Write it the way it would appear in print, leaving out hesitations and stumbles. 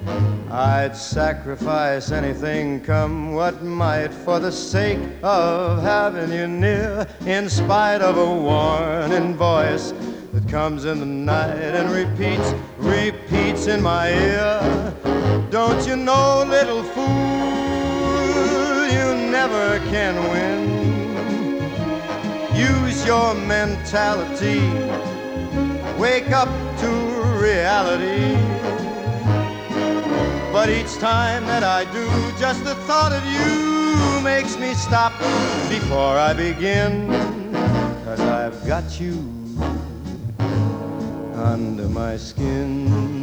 I'd sacrifice anything, come what might, for the sake of having you near, in spite of a warning voice that comes in the night and repeats in my ear. Don't you know, little fool, you never can win. Use your mentality, wake up to reality. But each time that I do, just the thought of you makes me stop before I begin. 'Cause I've got you under my skin.